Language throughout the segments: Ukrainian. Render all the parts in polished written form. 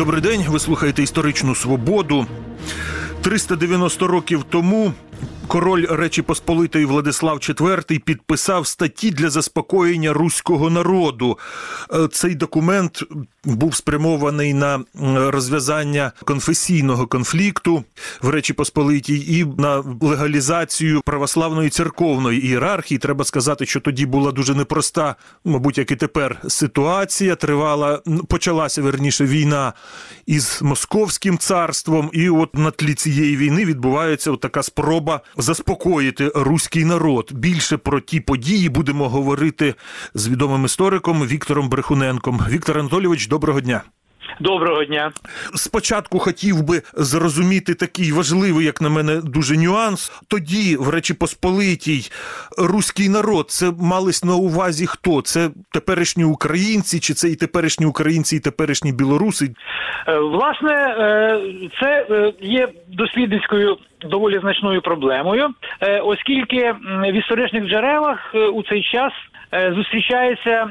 Добрий день, ви слухаєте «Історичну свободу». 390 років тому король Речі Посполитої Владислав IV підписав статті для заспокоєння руського народу. Цей документ був спрямований на розв'язання конфесійного конфлікту в Речі Посполитій і на легалізацію православної церковної ієрархії. Треба сказати, що тоді була дуже непроста, мабуть, як і тепер, ситуація. Почалася війна із Московським царством, і от на тлі цієї війни відбувається от така спроба заспокоїти руський народ. Більше про ті події будемо говорити з відомим істориком Віктором Брехуненком. Віктор Анатолійович, доброго дня. Доброго дня. Спочатку хотів би зрозуміти такий важливий, як на мене, дуже нюанс. Тоді в Речі Посполитій руський народ, це мались на увазі хто? Це теперішні українці, чи це і теперішні українці, і теперішні білоруси? Власне, це є дослідницькою доволі значною проблемою, оскільки в історичних джерелах у цей час зустрічається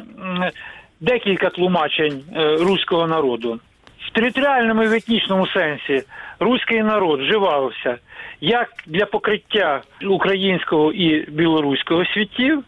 декілька тлумачень руського народу. В територіальному і в етнічному сенсі руський народ вживався як для покриття українського і білоруського світів,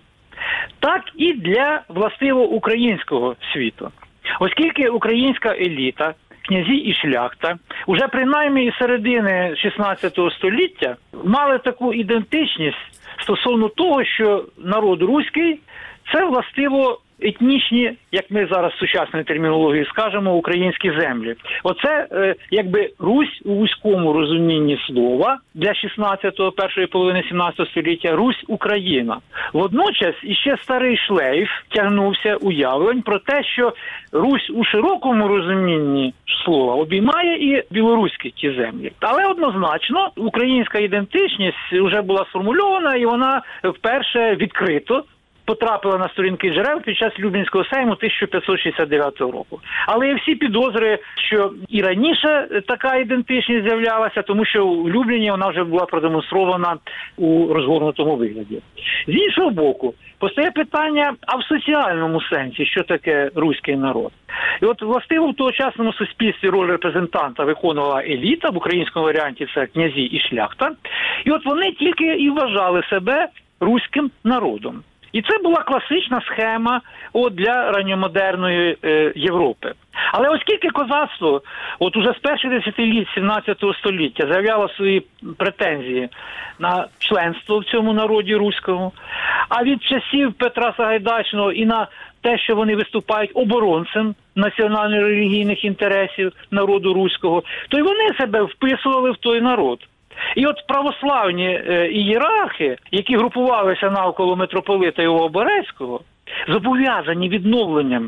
так і для властиво українського світу. Оскільки українська еліта, князі і шляхта, уже принаймні із середини 16 століття мали таку ідентичність стосовно того, що народ руський – це властиво етнічні, як ми зараз в сучасній термінології скажемо, українські землі. Оце, якби, Русь у вузькому розумінні слова для 16-го, першої половини 17 століття, Русь – Україна. Водночас іще старий шлейф тягнувся уявлень про те, що Русь у широкому розумінні слова обіймає і білоруські ті землі. Але однозначно українська ідентичність вже була сформульована, і вона вперше відкрито потрапила на сторінки джерел під час Люблінського сейму 1569 року. Але є всі підозри, що і раніше така ідентичність з'являлася, тому що в Любліні вона вже була продемонстрована у розгорнутому вигляді. З іншого боку, постає питання, а в соціальному сенсі, що таке руський народ? І от, властиво, в тогочасному суспільстві роль репрезентанта виконувала еліта, в українському варіанті це князі і шляхта. І от вони тільки і вважали себе руським народом. І це була класична схема для ранньомодерної Європи. Але оскільки козацтво уже з перших десятиліть 17 століття заявляло свої претензії на членство в цьому народі руському, а від часів Петра Сагайдачного і на те, що вони виступають оборонцем національно-релігійних інтересів народу руського, то й вони себе вписували в той народ. І от православні ієрархи, які групувалися навколо митрополита Його-Обореського, зобов'язані відновленням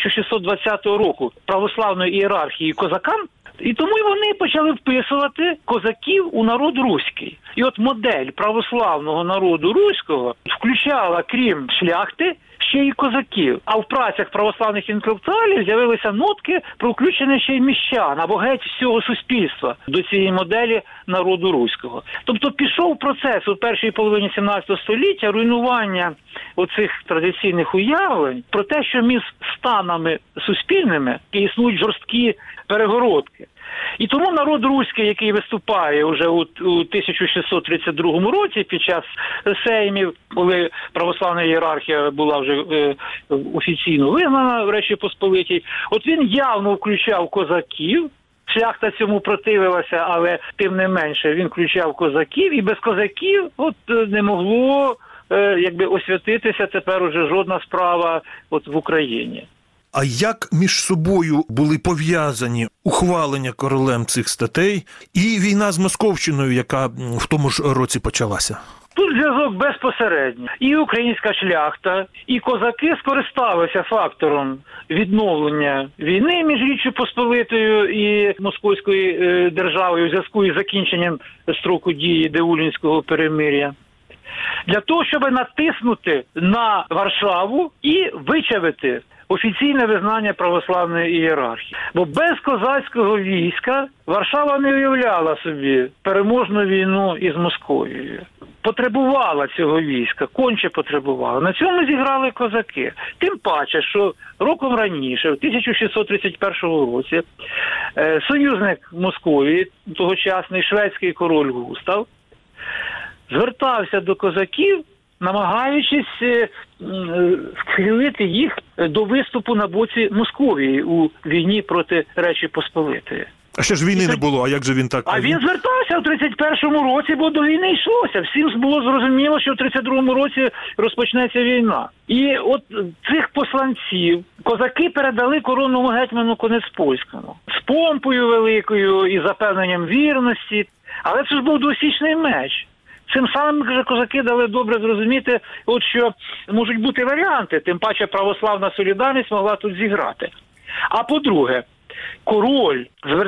1620 року православної ієрархії козакам, і тому й вони почали вписувати козаків у народ руський. І от модель православного народу руського включала, крім шляхти, ще й козаків. А в працях православних інтелектуалів з'явилися нотки про включення ще й міщан, або геть всього суспільства до цієї моделі народу руського. Тобто пішов процес у першій половині 17 століття руйнування оцих традиційних уявлень про те, що між станами суспільними існують жорсткі перегородки. І тому народ руський, який виступає вже у 1632 році під час сеймів, коли православна ієрархія була вже офіційно визнана в Речі Посполитій, от він явно включав козаків, шляхта цьому противилася, але тим не менше він включав козаків, і без козаків не могло освятитися тепер уже жодна справа в Україні. А як між собою були пов'язані ухвалення королем цих статей і війна з Московщиною, яка в тому ж році почалася? Тут зв'язок безпосередній. І українська шляхта, і козаки скористалися фактором відновлення війни між Річчю Посполитою і Московською державою у зв'язку із закінченням строку дії Деулінського перемир'я, для того, щоб натиснути на Варшаву і вичавити офіційне визнання православної ієрархії. Бо без козацького війська Варшава не уявляла собі переможну війну із Московією. потребувала цього війська, конче потребувала. На цьому зіграли козаки. Тим паче, що роком раніше, в 1631 році, союзник Московії, тогочасний шведський король Густав, звертався до козаків, намагаючись схилити їх до виступу на боці Московії у війні проти Речі Посполитої. А ще ж війни не було, а як же він так? А він звертався в 31-му році, бо до війни йшлося. Всім було зрозуміло, що в 32-му році розпочнеться війна. І от цих посланців козаки передали коронному гетьману Конецпольському з помпою великою і запевненням вірності. Але це ж був двосічний меч. Цим самим же козаки дали добре зрозуміти, от що можуть бути варіанти, тим паче православна солідарність могла тут зіграти. А по-друге, король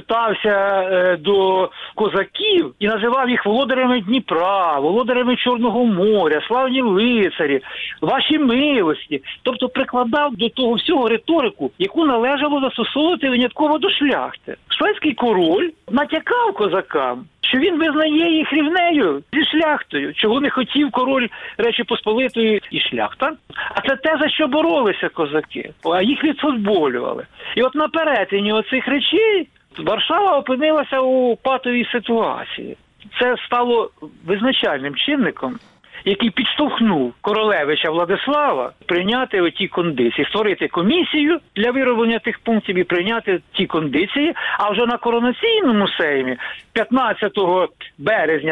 звертався до козаків і називав їх володарями Дніпра, володарями Чорного моря, славні лицарі, ваші милості. Тобто прикладав до того всього риторику, яку належало застосовувати винятково до шляхти. Шведський король натякав козакам, що він визнає їх рівнею зі шляхтою, чого не хотів король Речі Посполитої і шляхта. А це те, за що боролися козаки, а їх відфутболювали. І от на перетині оцих речей Варшава опинилася у патовій ситуації. Це стало визначальним чинником, який підштовхнув королевича Владислава прийняти оті кондиції, створити комісію для вироблення тих пунктів і прийняти ті кондиції, а вже на коронаційному сеймі 15 березня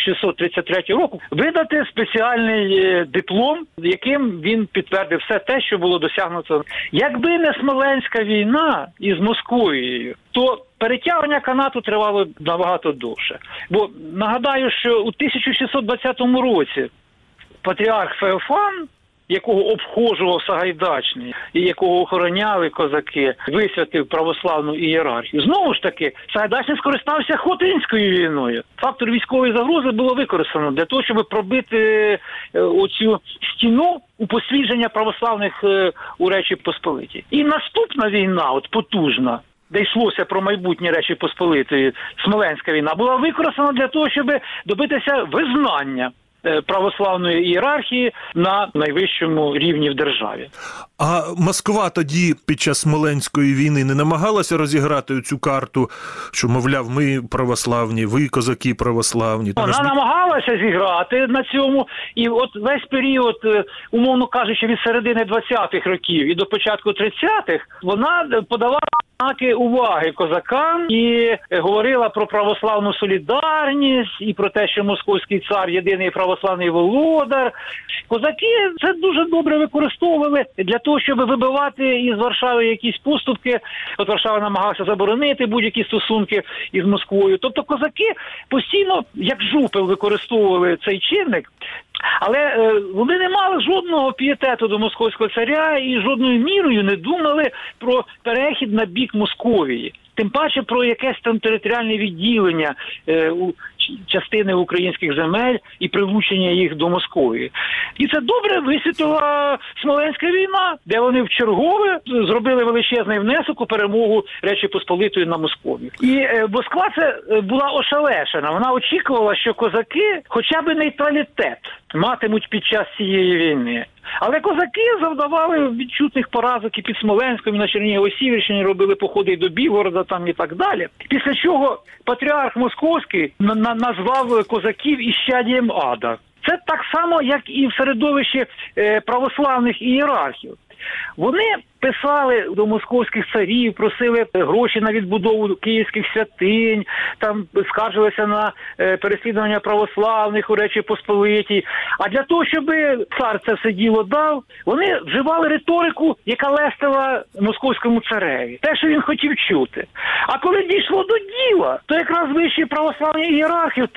1633 року видати спеціальний диплом, яким він підтвердив все те, що було досягнуто. Якби не Смоленська війна із Московією, то перетягування канату тривало набагато довше. Бо нагадаю, що у 1620 році патріарх Феофан, якого обхожував Сагайдачний і якого охороняли козаки, висвятив православну ієрархію. Знову ж таки, Сагайдачний скористався Хотинською війною. Фактор військової загрози було використано для того, щоб пробити оцю стіну упослідження православних у Речі Посполитій. І наступна війна, от потужна, де йшлося про майбутнє Речі Посполитої, Смоленська війна, була використана для того, щоб добитися визнання православної ієрархії на найвищому рівні в державі. А Москва тоді під час Смоленської війни не намагалася розіграти цю карту, що, мовляв, ми православні, ви козаки православні? Вона намагалася зіграти на цьому, і от весь період, умовно кажучи, від середини 20-х років і до початку 30-х, вона подавала знаки уваги козакам і говорила про православну солідарність, і про те, що московський цар – єдиний православний володар. Козаки це дуже добре використовували для того, щоб вибивати із Варшави якісь поступки. От Варшава намагалася заборонити будь-які стосунки із Москвою. Тобто козаки постійно, як жупел, використовували цей чинник, але вони не мали жодного пієтету до московського царя і жодною мірою не думали про перехід на бік Московії. Тим паче про якесь там територіальне відділення частини українських земель і прилучення їх до Московії. І це добре висвітлила Смоленська війна, де вони вчергове зробили величезний внесок у перемогу Речі Посполитої на Московію. І Москва це була ошелешена. Вона очікувала, що козаки хоча б нейтралітет матимуть під час цієї війни. Але козаки завдавали відчутних поразок і під Смоленськом, і на Чернігово-Сіверщині, робили походи і до Білгорода там і так далі. Після чого патріарх Московський назвав козаків іщадієм ада. Це так само, як і в середовищі православних ієрархів. Вони писали до московських царів, просили гроші на відбудову київських святинь, там скаржилися на переслідування православних у Речі Посполитій. А для того, щоб цар це все діло дав, вони вживали риторику, яка лестила московському цареві. Те, що він хотів чути. А коли дійшло до діла, то якраз вищі православні ієрархи в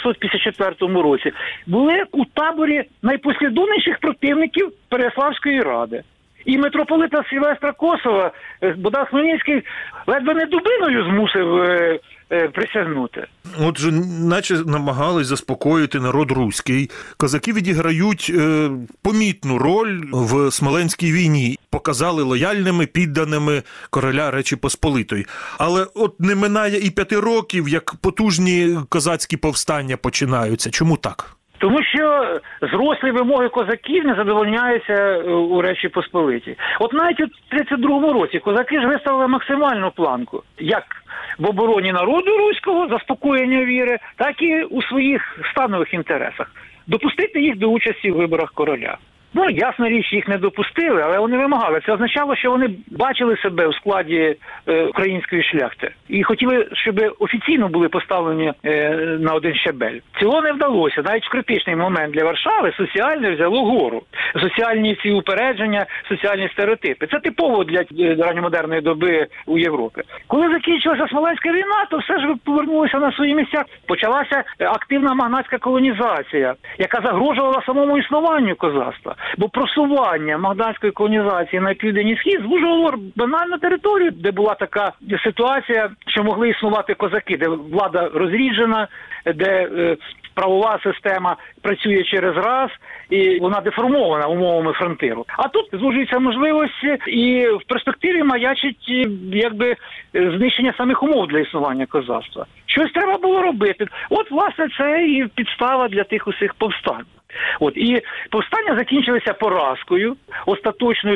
1654 році були у таборі найпослідовніших противників Переяславської ради. І митрополита Сильвестра Косова Богдан Хмельницький ледве не дубиною змусив присягнути. Отже, наче намагались заспокоїти народ руський. Козаки відіграють помітну роль в Смоленській війні. Показали лояльними, підданими короля Речі Посполитої. Але от не минає і 5 років, як потужні козацькі повстання починаються. Чому так? Тому що зрослі вимоги козаків не задовольняються у Речі Посполитій. От навіть у 32-му році козаки ж виставили максимальну планку, як в обороні народу руського, заспокоєння віри, так і у своїх станових інтересах. Допустити їх до участі в виборах короля. Ну, ясна річ, їх не допустили, але вони вимагали. Це означало, що вони бачили себе у складі української шляхти. І хотіли, щоб офіційно були поставлені на один щабель. Цього не вдалося. Навіть в критичний момент для Варшави соціальне взяло гору. Соціальні ці упередження, соціальні стереотипи. Це типово для ранньомодерної доби у Європі. Коли закінчилася Смоленська війна, то все ж повернулося на свої місця. Почалася активна магнатська колонізація, яка загрожувала самому існуванню козацтва. Бо просування магнатської колонізації на південний схід звужувало банальну територію, де була така ситуація, що могли існувати козаки, де влада розріджена, де правова система працює через раз, і вона деформована умовами фронтиру. А тут звужуються можливості, і в перспективі маячить якби знищення самих умов для існування козацтва. Щось треба було робити. От, власне, це і підстава для тих усіх повстань. От, і повстання закінчилися поразкою, остаточною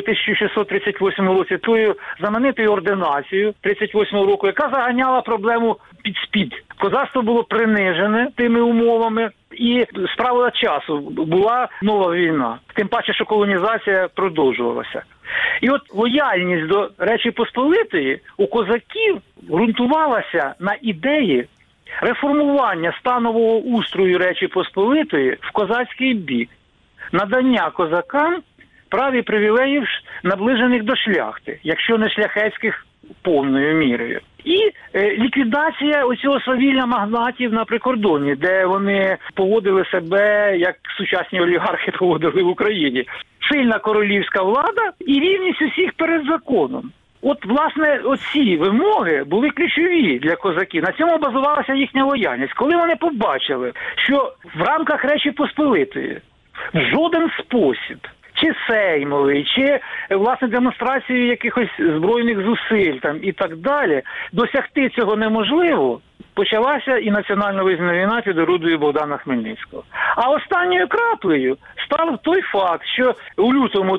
1638 році, тою знаменитою ординацією 38 року, яка заганяла проблему під-спід. Козацтво було принижене тими умовами, і справа часу була нова війна. Тим паче, що колонізація продовжувалася. І от лояльність до Речі Посполитої у козаків ґрунтувалася на ідеї реформування станового устрою Речі Посполитої в козацький бік, надання козакам прав і привілеїв, наближених до шляхти, якщо не шляхетських повною мірою. І ліквідація оцього свавілля магнатів на прикордоні, де вони поводили себе, як сучасні олігархи поводили в Україні. Сильна королівська влада і рівність усіх перед законом. От, власне, оці вимоги були ключові для козаків. На цьому базувалася їхня лояльність. Коли вони побачили, що в рамках Речі Посполитої в жоден спосіб, чи сеймовий, чи, власне, демонстрацію якихось збройних зусиль там, і так далі, досягти цього неможливо, почалася і національно визнана війна під орудою Богдана Хмельницького. А останньою краплею став той факт, що у лютому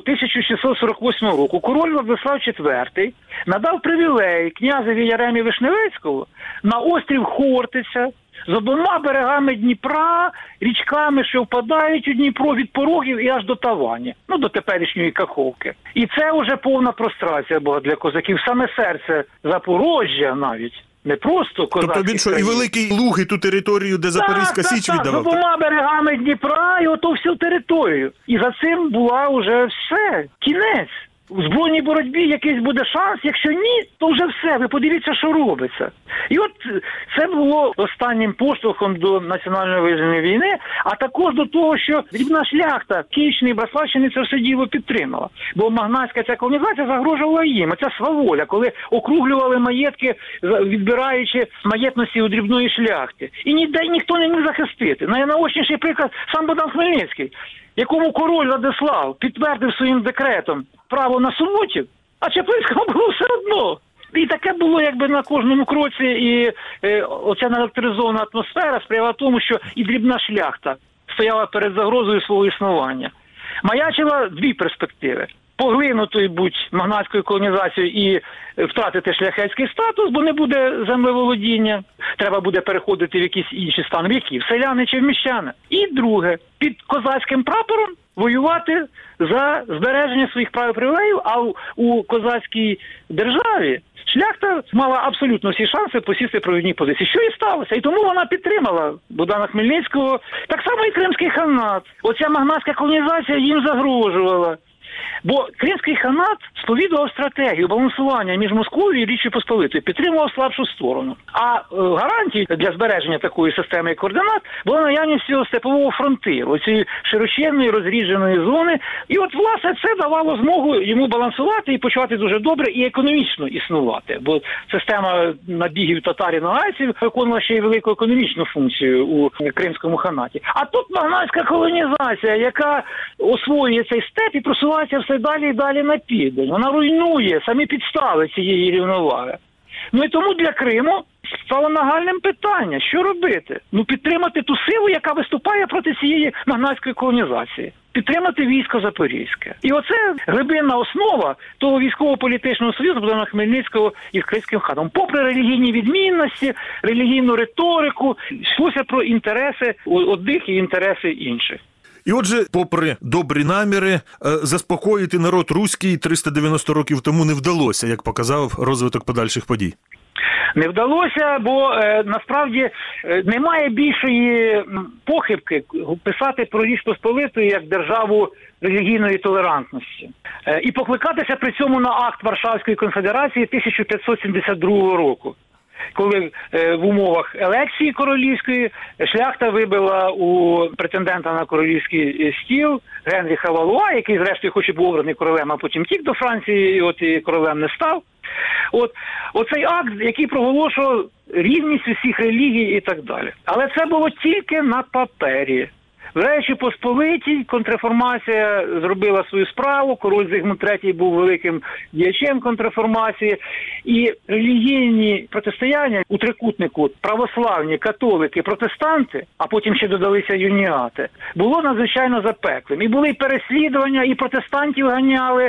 1648 року король Владислав IV надав привілей князеві Яремі Вишневецькому на острів Хортиця з обома берегами Дніпра, річками, що впадають у Дніпро від порогів і аж до Тавані, ну, до теперішньої Каховки. І це вже повна прострація була для козаків. Саме серце Запорожжя навіть. Не просто козацькі. Тобто він що, і Великий Луг, і ту територію, де Запорізька Січ віддавав? Так, з обома берегами Дніпра і ото всю територію. І за цим була вже все, кінець. У збройній боротьбі якийсь буде шанс, якщо ні, то вже все, ви подивіться, що робиться. І от це було останнім поштовхом до національної визвольної війни, а також до того, що дрібна шляхта Київщини і Браславщини це все діло підтримала. Бо магнатська ця колонізація загрожувала їм. Ця сваволя, коли округлювали маєтки, відбираючи маєтності у дрібної шляхти. І ніде ніхто не міг захистити. Найнаочніший приклад сам Богдан Хмельницький, якому король Владислав підтвердив своїм декретом право на суботів, а Чаплинському було все одно. І таке було якби на кожному кроці, і оця наелектризована атмосфера сприяла тому, що і дрібна шляхта стояла перед загрозою свого існування. Маячила дві перспективи. Поглинутою будь магнатською колонізацією і втратити шляхетський статус, бо не буде землеволодіння. Треба буде переходити в якісь інші стани. Які? В селяни чи в міщани. І друге, під козацьким прапором воювати за збереження своїх прав і привілеїв, а у козацькій державі шляхта мала абсолютно всі шанси посісти провідні позиції. Що і сталося. І тому вона підтримала Богдана Хмельницького. Так само і Кримський ханат. Оця магнатська колонізація їм загрожувала. Бо Кримський ханат сповідував стратегію балансування між Москвою і Річчю Посполитою, підтримував слабшу сторону. А гарантією для збереження такої системи і координат була наявність цього степового фронтиру, цієї широченної розрідженої зони. І от, власне, це давало змогу йому балансувати і почувати дуже добре і економічно існувати. Бо система набігів татарів-нагайців виконувала ще й велику економічну функцію у Кримському ханаті. А тут магнатська колонізація, яка освоює цей степ і просувається все далі і далі на південь. Вона руйнує самі підстави цієї рівноваги. Ну і тому для Криму стало нагальним питання, що робити? Ну, підтримати ту силу, яка виступає проти цієї магнатської колонізації. Підтримати військо Запорізьке. І оце глибинна основа того військово-політичного союзу Богдана Хмельницького із Кримським ханом. Попри релігійні відмінності, релігійну риторику, йшлося про інтереси одних і інтереси інших. І отже, попри добрі наміри, заспокоїти народ руський 390 років тому не вдалося, як показав розвиток подальших подій. Не вдалося, бо насправді немає більшої похибки писати про Річ Посполиту як державу релігійної толерантності. І покликатися при цьому на акт Варшавської конфедерації 1572 року. Коли в умовах елекції королівської шляхта вибила у претендента на королівський стіл Генріха Валуа, який зрештою хоч і був обраний королем, а потім тік до Франції, і королем не став. Оцей акт, який проголошував рівність усіх релігій і так далі. Але це було тільки на папері. В Речі Посполитій контрреформація зробила свою справу, король Зигмунд III був великим діячем контрреформації, і релігійні протистояння у трикутнику православні, католики, протестанти, а потім ще додалися юніати, було надзвичайно запеклим. І були і переслідування, і протестантів ганяли,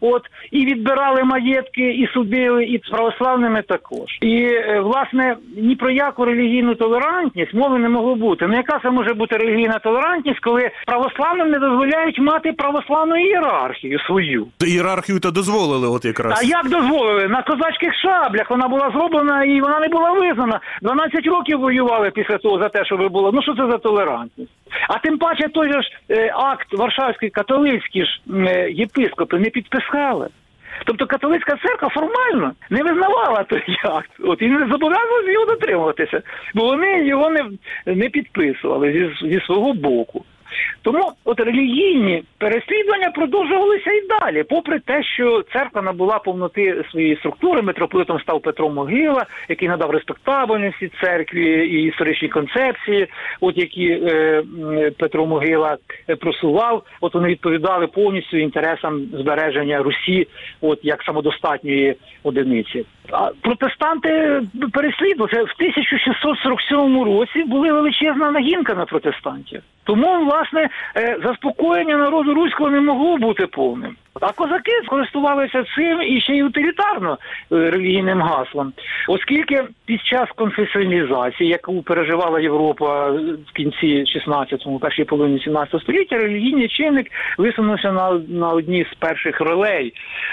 і відбирали маєтки, і судили, і з православними також. І, власне, ні про яку релігійну толерантність мови не могло бути. Ну, яка це може бути релігійна толерантність, коли православним не дозволяють мати православну ієрархію свою? Ієрархію-то дозволили якраз. А як дозволили? На козацьких шаблях вона була зроблена і вона не була визнана. 12 років воювали після того за те, щоб було. Ну що це за толерантність? А тим паче той же ж акт Варшавський католицькі ж єпископи не підписали. Тобто католицька церква формально не визнавала той акт. І не зобов'язувалася його дотримуватися, бо вони його не підписували зі свого боку. Тому релігійні переслідування продовжувалися і далі, попри те, що церква набула повноти своєї структури. Митрополитом став Петро Могила, який надав респектабельності церкві і історичній концепції, які Петро Могила просував. Вони відповідали повністю інтересам збереження Русі як самодостатньої одиниці. А протестанти переслідувалися. В 1647 році була величезна нагінка на протестантів. Тому, власне, заспокоєння народу руського не могло бути повним. А козаки користувалися цим і ще й утилітарно релігійним гаслом. Оскільки під час конфесіоналізації, яку переживала Європа в кінці 16-му, першій половині 17 століття, релігійний чинник висунувся на одній з перших ролей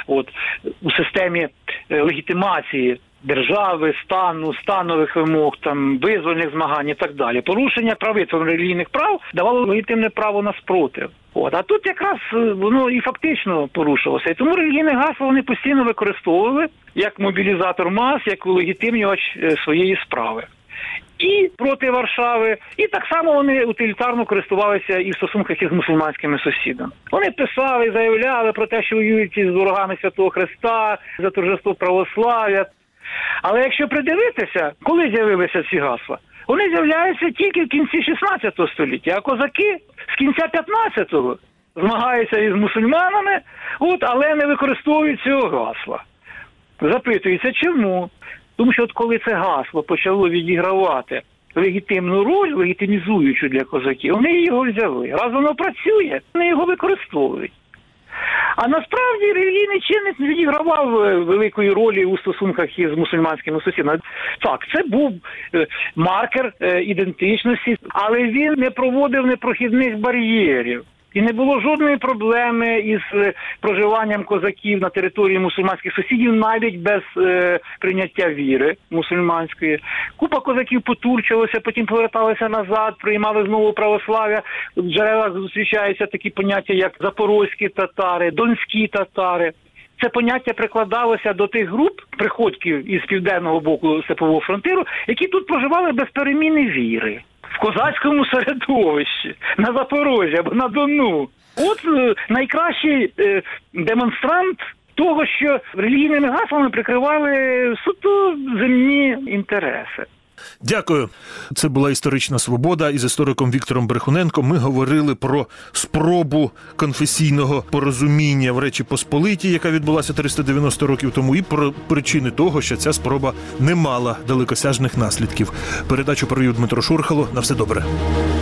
у системі легітимації держави, стану, станових вимог, визвольних змагань і так далі. Порушення правительством релігійних прав давало легітимне право на спротив. А тут якраз воно і фактично порушувалося. І тому релігійне гасло вони постійно використовували як мобілізатор мас, як легітимнювач своєї справи. І проти Варшави, і так само вони утилітарно користувалися і в стосунках із мусульманськими сусідами. Вони писали, заявляли про те, що воюють із ворогами Святого Хреста, за торжество православ'я. Але якщо придивитися, коли з'явилися ці гасла? Вони з'являються тільки в кінці 16 століття, а козаки з кінця 15-го змагаються із мусульманами, але не використовують цього гасла. Запитується, чому? Тому що коли це гасло почало відігравати легітимну роль, легітимізуючу для козаків, вони його взяли. Раз воно працює, вони його використовують. А насправді релігійний чинник не відігравав великої ролі у стосунках із мусульманськими сусідами. Так, це був маркер ідентичності, але він не проводив непрохідних бар'єрів. І не було жодної проблеми із проживанням козаків на території мусульманських сусідів, навіть без прийняття віри мусульманської. Купа козаків потурчилося, потім поверталися назад, приймали знову православ'я. В джерелах зустрічаються такі поняття, як запорозькі татари, донські татари. Це поняття прикладалося до тих груп приходьків із південного боку степового фронтиру, які тут проживали без переміни віри. В козацькому середовищі, на Запорожжі або на Дону. Найкращий демонстрант того, що релігійними гаслами прикривали суто земні інтереси. Дякую. Це була «Історична свобода». Із істориком Віктором Брехуненком ми говорили про спробу конфесійного порозуміння в Речі Посполитій, яка відбулася 390 років тому, і про причини того, що ця спроба не мала далекосяжних наслідків. Передачу провів Дмитро Шурхало. На все добре.